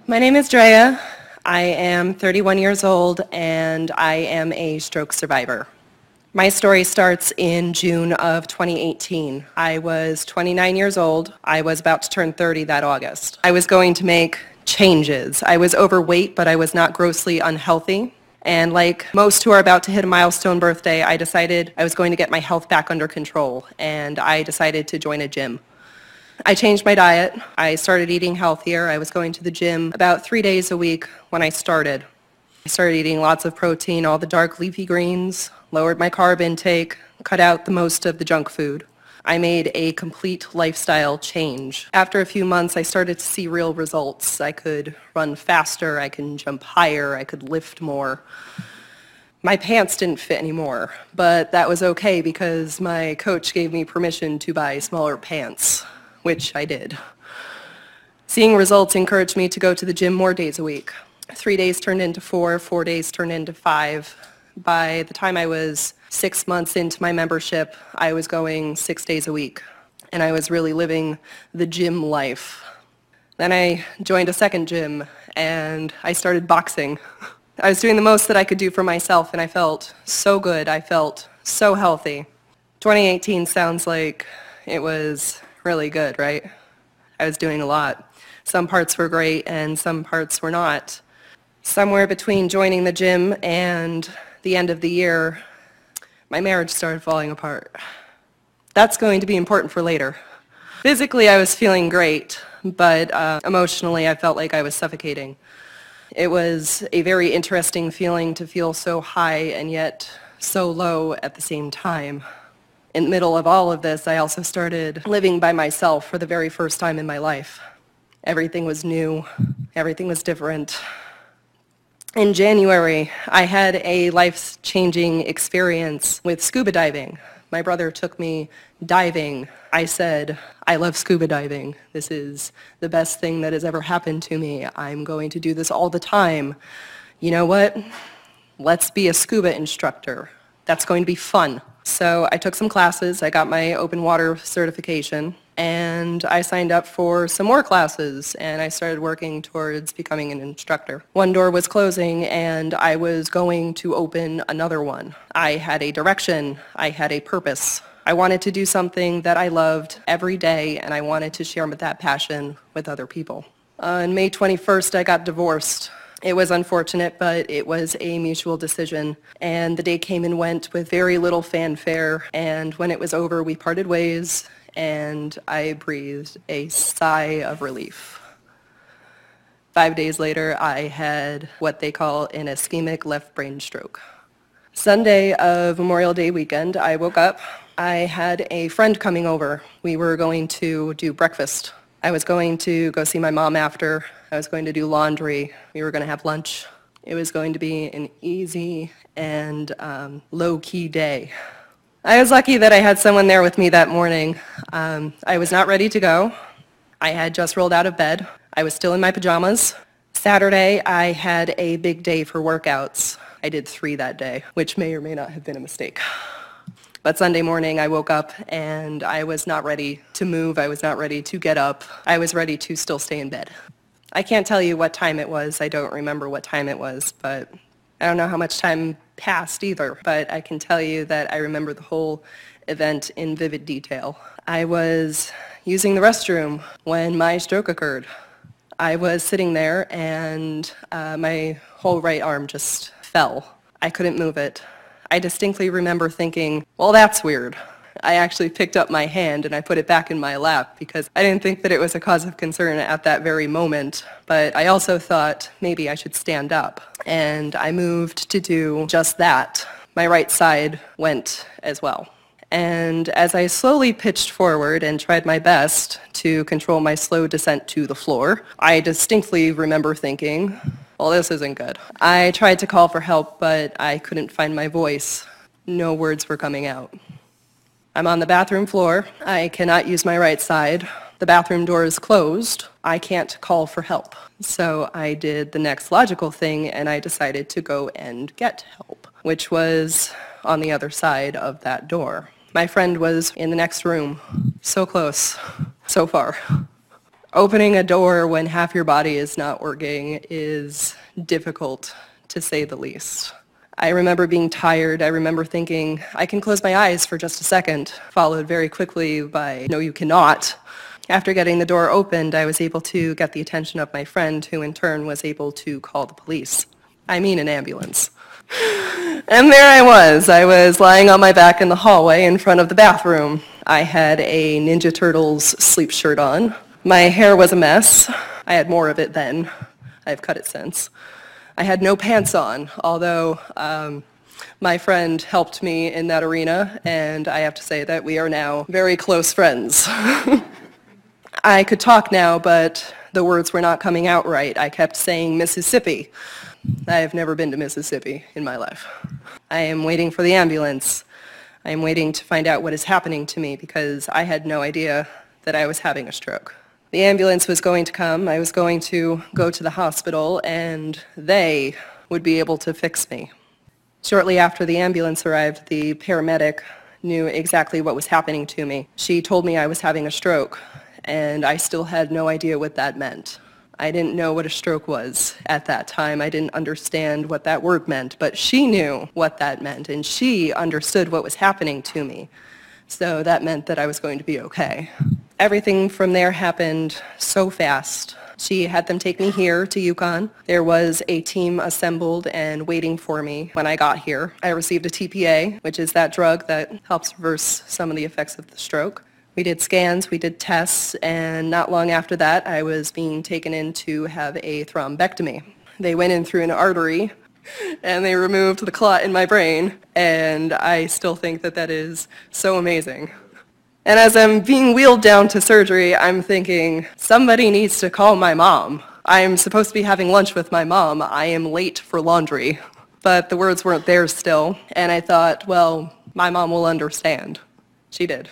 My name is Drea. I am 31 years old and I am a stroke survivor. My story starts in June of 2018. I was 29 years old. I was about to turn 30 that August. I was going to make changes. I was overweight, but I was not grossly unhealthy. And like most who are about to hit a milestone birthday, I decided I was going to get my health back under control, and I decided to join a gym. I changed my diet. I started eating healthier. I was going to the gym about 3 days a week when I started. I started eating lots of protein, all the dark leafy greens, lowered my carb intake, cut out the most of the junk food. I made a complete lifestyle change. After a few months, I started to see real results. I could run faster, I could jump higher, I could lift more. My pants didn't fit anymore, but that was okay because my coach gave me permission to buy smaller pants, which I did. Seeing results encouraged me to go to the gym more days a week. 3 days turned into 4, 4 days turned into 5. By the time I was 6 months into my membership, I was going 6 days a week, and I was really living the gym life. Then I joined a second gym, and I started boxing. I was doing the most that I could do for myself, and I felt so good. I felt so healthy. 2018 sounds like it was really good, right? I was doing a lot. Some parts were great, and some parts were not. Somewhere between joining the gym and the end of the year, my marriage started falling apart. That's going to be important for later. Physically, I was feeling great, but emotionally, I felt like I was suffocating. It was a very interesting feeling to feel so high and yet so low at the same time. In the middle of all of this, I also started living by myself for the very first time in my life. Everything was new. Everything was different. In January, I had a life-changing experience with scuba diving. My brother took me diving. I said, I love scuba diving. This is the best thing that has ever happened to me. I'm going to do this all the time. You know what? Let's be a scuba instructor. That's going to be fun. So I took some classes. I got my open water certification, and I signed up for some more classes, and I started working towards becoming an instructor. One door was closing, and I was going to open another one. I had a direction. I had a purpose. I wanted to do something that I loved every day, and I wanted to share that passion with other people. On May 21st, I got divorced. It was unfortunate, but it was a mutual decision, and the day came and went with very little fanfare, and when it was over, we parted ways, and I breathed a sigh of relief. 5 days later, I had what they call an ischemic left brain stroke. Sunday of Memorial Day weekend, I woke up. I had a friend coming over. We were going to do breakfast. I was going to go see my mom after. I was going to do laundry. We were going to have lunch. It was going to be an easy and low-key day. I was lucky that I had someone there with me that morning. I was not ready to go. I had just rolled out of bed. I was still in my pajamas. Saturday, I had a big day for workouts. I did 3 that day, which may or may not have been a mistake. But Sunday morning, I woke up and I was not ready to move. I was not ready to get up. I was ready to still stay in bed. I can't tell you what time it was. I don't remember what time it was, but I don't know how much time passed either. But I can tell you that I remember the whole event in vivid detail. I was using the restroom when my stroke occurred. I was sitting there and my whole right arm just fell. I couldn't move it. I distinctly remember thinking, well, that's weird. I actually picked up my hand and I put it back in my lap because I didn't think that it was a cause of concern at that very moment. But I also thought maybe I should stand up. And I moved to do just that. My right side went as well. And as I slowly pitched forward and tried my best to control my slow descent to the floor, I distinctly remember thinking, well, this isn't good. I tried to call for help, but I couldn't find my voice. No words were coming out. I'm on the bathroom floor. I cannot use my right side. The bathroom door is closed. I can't call for help. So I did the next logical thing, and I decided to go and get help, which was on the other side of that door. My friend was in the next room. So close, so far. Opening a door when half your body is not working is difficult, to say the least. I remember being tired. I remember thinking, I can close my eyes for just a second, followed very quickly by, no, you cannot. After getting the door opened, I was able to get the attention of my friend, who in turn was able to call the police. I mean an ambulance. And there I was lying on my back in the hallway in front of the bathroom. I had a Ninja Turtles sleep shirt on. My hair was a mess. I had more of it then. I've cut it since. I had no pants on, although my friend helped me in that arena, and I have to say that we are now very close friends. I could talk now, but the words were not coming out right. I kept saying Mississippi. I have never been to Mississippi in my life. I am waiting for the ambulance. I am waiting to find out what is happening to me because I had no idea that I was having a stroke. The ambulance was going to come. I was going to go to the hospital, and they would be able to fix me. Shortly after the ambulance arrived, the paramedic knew exactly what was happening to me. She told me I was having a stroke, and I still had no idea what that meant. I didn't know what a stroke was at that time. I didn't understand what that word meant, but she knew what that meant, and she understood what was happening to me. So that meant that I was going to be okay. Everything from there happened so fast. She had them take me here to Yukon. There was a team assembled and waiting for me when I got here. I received a TPA, which is that drug that helps reverse some of the effects of the stroke. We did scans, we did tests, and not long after that, I was being taken in to have a thrombectomy. They went in through an artery, and they removed the clot in my brain, and I still think that that is so amazing. And as I'm being wheeled down to surgery, I'm thinking, somebody needs to call my mom. I'm supposed to be having lunch with my mom. I am late for laundry. But the words weren't there still, and I thought, well, my mom will understand. She did.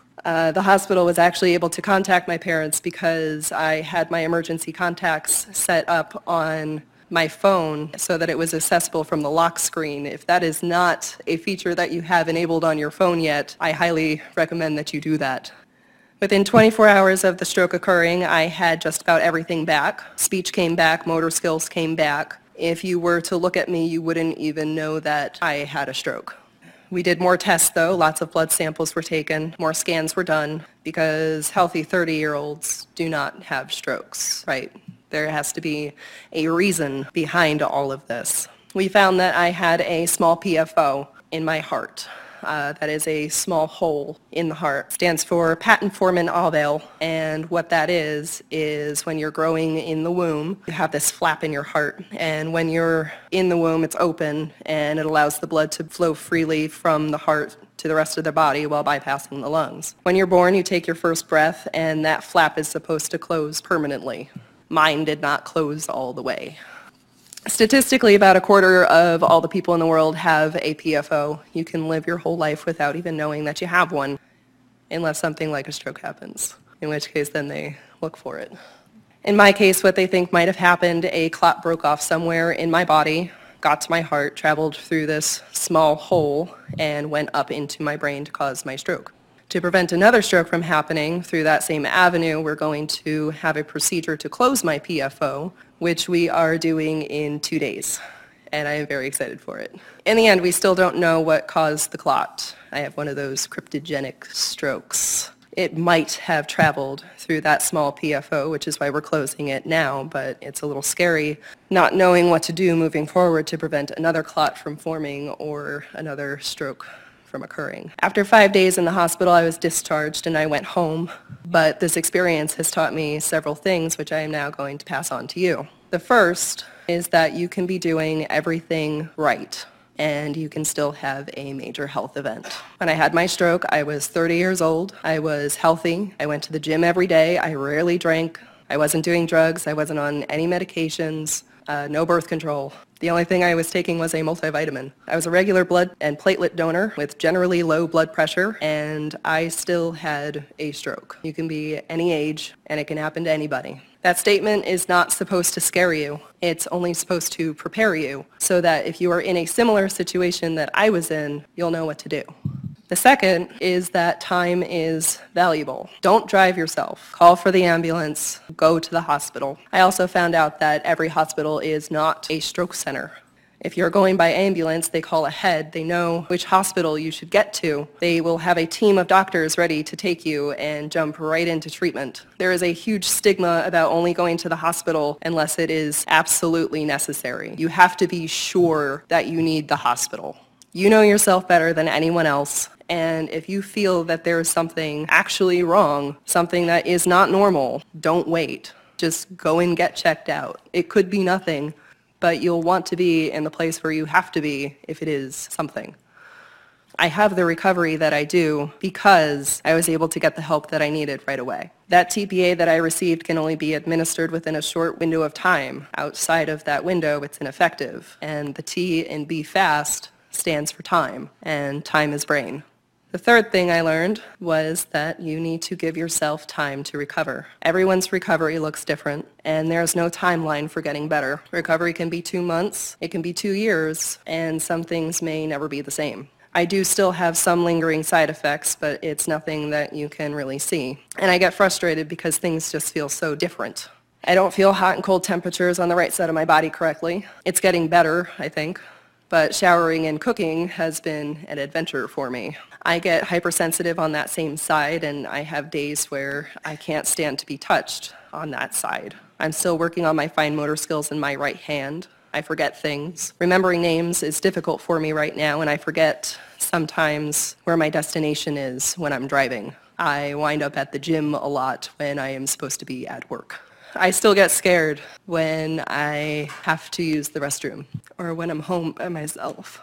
The hospital was actually able to contact my parents because I had my emergency contacts set up on my phone so that it was accessible from the lock screen. If that is not a feature that you have enabled on your phone yet, I highly recommend that you do that. Within 24 hours of the stroke occurring, I had just about everything back. Speech came back, motor skills came back. If you were to look at me, you wouldn't even know that I had a stroke. We did more tests though, lots of blood samples were taken, more scans were done, because healthy 30-year-olds do not have strokes, right? There has to be a reason behind all of this. We found that I had a small PFO in my heart. That is a small hole in the heart. It stands for patent foramen ovale, and what that is when you're growing in the womb, you have this flap in your heart, and when you're in the womb, it's open, and it allows the blood to flow freely from the heart to the rest of the body while bypassing the lungs. When you're born, you take your first breath, and that flap is supposed to close permanently. Mine did not close all the way. Statistically, about a quarter of all the people in the world have a PFO. You can live your whole life without even knowing that you have one, unless something like a stroke happens, in which case then they look for it. In my case, what they think might have happened, a clot broke off somewhere in my body, got to my heart, traveled through this small hole, and went up into my brain to cause my stroke. To prevent another stroke from happening through that same avenue, we're going to have a procedure to close my PFO, which we are doing in 2 days, and I am very excited for it. In the end, we still don't know what caused the clot. I have one of those cryptogenic strokes. It might have traveled through that small PFO, which is why we're closing it now, but it's a little scary not knowing what to do moving forward to prevent another clot from forming or another stroke from occurring. After 5 days in the hospital, I was discharged and I went home, but this experience has taught me several things which I am now going to pass on to you. The first is that you can be doing everything right and you can still have a major health event. When I had my stroke, I was 30 years old. I was healthy. I went to the gym every day. I rarely drank. I wasn't doing drugs. I wasn't on any medications. No birth control. The only thing I was taking was a multivitamin. I was a regular blood and platelet donor with generally low blood pressure, and I still had a stroke. You can be any age, and it can happen to anybody. That statement is not supposed to scare you. It's only supposed to prepare you so that if you are in a similar situation that I was in, you'll know what to do. The second is that time is valuable. Don't drive yourself. Call for the ambulance. Go to the hospital. I also found out that every hospital is not a stroke center. If you're going by ambulance, they call ahead. They know which hospital you should get to. They will have a team of doctors ready to take you and jump right into treatment. There is a huge stigma about only going to the hospital unless it is absolutely necessary. You have to be sure that you need the hospital. You know yourself better than anyone else. And if you feel that there is something actually wrong, something that is not normal, don't wait. Just go and get checked out. It could be nothing, but you'll want to be in the place where you have to be if it is something. I have the recovery that I do because I was able to get the help that I needed right away. That TPA that I received can only be administered within a short window of time. Outside of that window, it's ineffective. And the T in Be Fast stands for time, and time is brain. The third thing I learned was that you need to give yourself time to recover. Everyone's recovery looks different, and there's no timeline for getting better. Recovery can be 2 months, it can be 2 years, and some things may never be the same. I do still have some lingering side effects, but it's nothing that you can really see. And I get frustrated because things just feel so different. I don't feel hot and cold temperatures on the right side of my body correctly. It's getting better, I think. But showering and cooking has been an adventure for me. I get hypersensitive on that same side, and I have days where I can't stand to be touched on that side. I'm still working on my fine motor skills in my right hand. I forget things. Remembering names is difficult for me right now, and I forget sometimes where my destination is when I'm driving. I wind up at the gym a lot when I am supposed to be at work. I still get scared when I have to use the restroom or when I'm home by myself.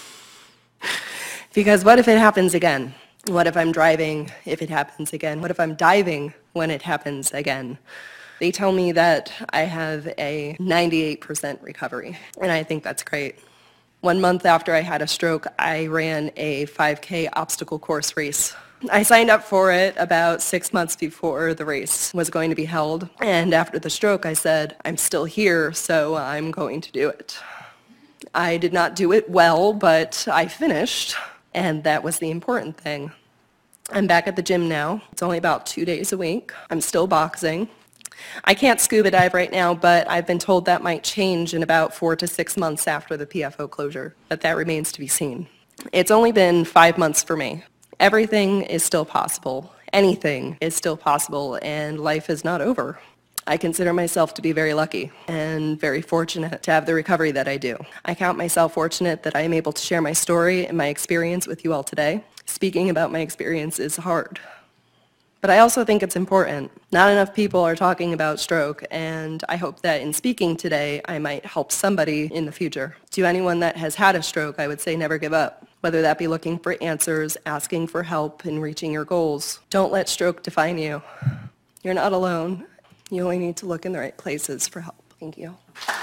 Because what if it happens again? What if I'm driving if it happens again? What if I'm diving when it happens again? They tell me that I have a 98% recovery, and I think that's great. 1 month after I had a stroke, I ran a 5K obstacle course race. I signed up for it about 6 months before the race was going to be held. And after the stroke, I said, I'm still here, so I'm going to do it. I did not do it well, but I finished, and that was the important thing. I'm back at the gym now. It's only about 2 days a week. I'm still boxing. I can't scuba dive right now, but I've been told that might change in about 4 to 6 months after the PFO closure, but that remains to be seen. It's only been 5 months for me. Everything is still possible. Anything is still possible, and life is not over. I consider myself to be very lucky and very fortunate to have the recovery that I do. I count myself fortunate that I am able to share my story and my experience with you all today. Speaking about my experience is hard. But I also think it's important. Not enough people are talking about stroke, and I hope that in speaking today, I might help somebody in the future. To anyone that has had a stroke, I would say never give up. Whether that be looking for answers, asking for help, and reaching your goals. Don't let stroke define you. You're not alone. You only need to look in the right places for help. Thank you.